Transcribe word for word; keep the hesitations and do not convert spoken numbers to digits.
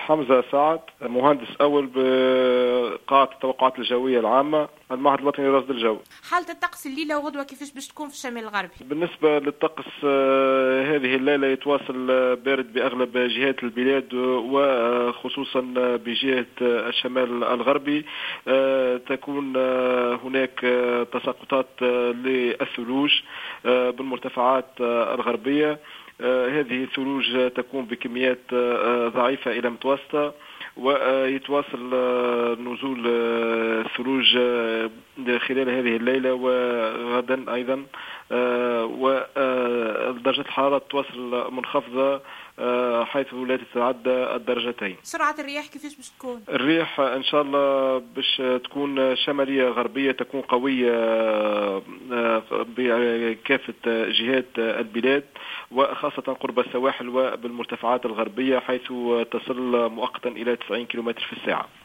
حمزة سعد، مهندس أول بقاعة التوقعات الجوية العامة، المعهد الوطني للرصد الجوي. حالة الطقس الليلة وغدوة كيفاش باش تكون في الشمال الغربي؟ بالنسبة للطقس هذه الليلة يتواصل بارد بأغلب جهات البلاد وخصوصا بجهة الشمال الغربي. تكون هناك تساقطات للثلوج بالمرتفعات الغربية. هذه الثلوج تكون بكميات ضعيفة إلى متوسطة، ويتواصل نزول الثلوج خلال هذه الليلة وغدا أيضا، ودرجة الحرارة تواصل منخفضة حيث لا تتعدى الدرجتين. سرعة الرياح كيفاش باش تكون؟ الرياح إن شاء الله باش تكون شمالية غربية، تكون قوية بكافة جهات البلاد وخاصة قرب السواحل وبالمرتفعات الغربية، حيث تصل مؤقتا إلى تسعين كيلومتر في الساعة.